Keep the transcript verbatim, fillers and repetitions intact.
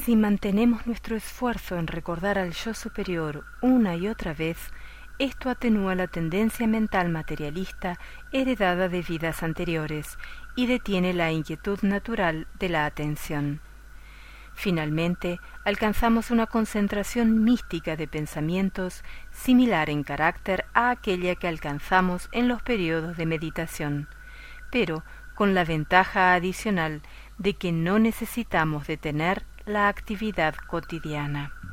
si mantenemos nuestro esfuerzo en recordar al yo superior una y otra vez, esto atenúa la tendencia mental materialista heredada de vidas anteriores y detiene la inquietud natural de la atención. Finalmente, alcanzamos una concentración mística de pensamientos similar en carácter a aquella que alcanzamos en los periodos de meditación, pero con la ventaja adicional de que no necesitamos detener la actividad cotidiana.